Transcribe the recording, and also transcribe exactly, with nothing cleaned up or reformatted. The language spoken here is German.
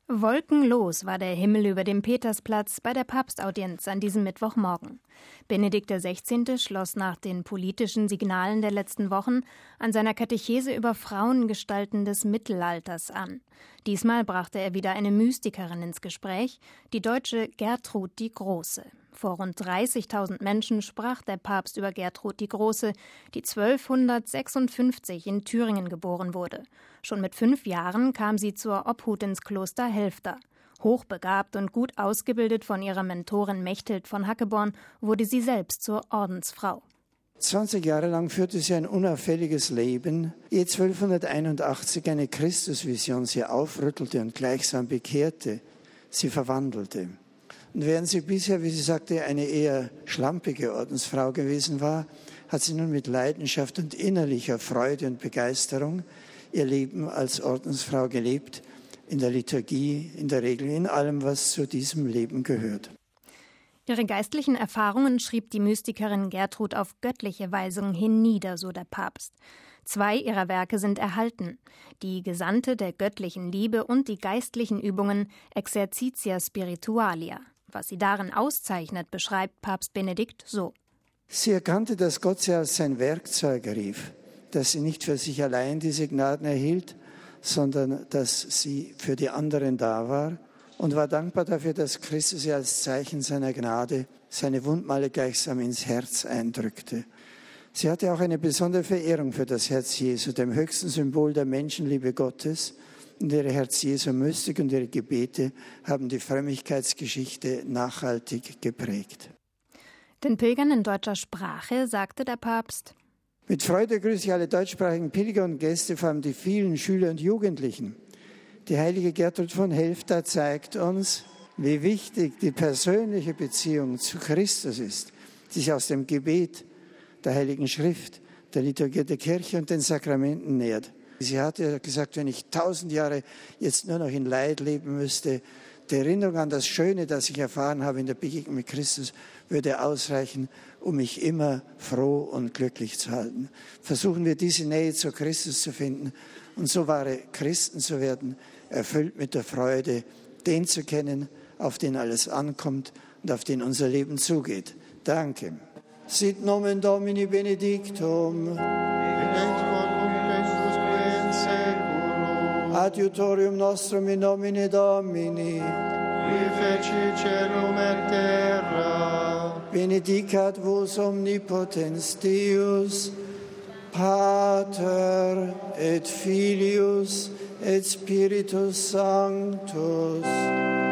Wolkenlos war der Himmel über dem Petersplatz bei der Papstaudienz an diesem Mittwochmorgen. Benedikt der Sechzehnte schloss nach den politischen Signalen der letzten Wochen an seiner Katechese über Frauengestalten des Mittelalters an. Diesmal brachte er wieder eine Mystikerin ins Gespräch, die deutsche Gertrud die Große. Vor rund dreißigtausend Menschen sprach der Papst über Gertrud die Große, die zwölfhundertsechsundfünfzig in Thüringen geboren wurde. Schon mit fünf Jahren kam sie zur Obhut ins Kloster Helfta. Hochbegabt und gut ausgebildet von ihrer Mentorin Mechthild von Hackeborn, wurde sie selbst zur Ordensfrau. zwanzig Jahre lang führte sie ein unauffälliges Leben, ehe zwölfhunderteinundachtzig eine Christusvision sie aufrüttelte und gleichsam bekehrte, sie verwandelte. Und während sie bisher, wie sie sagte, eine eher schlampige Ordensfrau gewesen war, hat sie nun mit Leidenschaft und innerlicher Freude und Begeisterung ihr Leben als Ordensfrau gelebt, in der Liturgie, in der Regel, in allem, was zu diesem Leben gehört. Ihre geistlichen Erfahrungen schrieb die Mystikerin Gertrud auf göttliche Weisung hin nieder, so der Papst. Zwei ihrer Werke sind erhalten: die Gesandte der göttlichen Liebe und die geistlichen Übungen Exercitia Spiritualia. Was sie darin auszeichnet, beschreibt Papst Benedikt so. Sie erkannte, dass Gott sie als sein Werkzeug rief, dass sie nicht für sich allein diese Gnaden erhielt, sondern dass sie für die anderen da war, und war dankbar dafür, dass Christus ihr als Zeichen seiner Gnade seine Wundmale gleichsam ins Herz eindrückte. Sie hatte auch eine besondere Verehrung für das Herz Jesu, dem höchsten Symbol der Menschenliebe Gottes. Und ihre Herz Jesu Mystik und ihre Gebete haben die Frömmigkeitsgeschichte nachhaltig geprägt. Den Pilgern in deutscher Sprache sagte der Papst: Mit Freude grüße ich alle deutschsprachigen Pilger und Gäste, vor allem die vielen Schüler und Jugendlichen. Die heilige Gertrud von Helfta zeigt uns, wie wichtig die persönliche Beziehung zu Christus ist, die sich aus dem Gebet, der Heiligen Schrift, der Liturgie der Kirche und den Sakramenten nährt. Sie hatte gesagt, wenn ich tausend Jahre jetzt nur noch in Leid leben müsste, die Erinnerung an das Schöne, das ich erfahren habe in der Begegnung mit Christus, würde ausreichen, um mich immer froh und glücklich zu halten. Versuchen wir, diese Nähe zu Christus zu finden und so wahre Christen zu werden, erfüllt mit der Freude, den zu kennen, auf den alles ankommt und auf den unser Leben zugeht. Danke. Sit nomen Domini benedictum. Adiutorium nostrum in nomine Domini. Qui feci celum et terra. Benedicat vos omnipotens Deus, Pater et Filius et Spiritus Sanctus.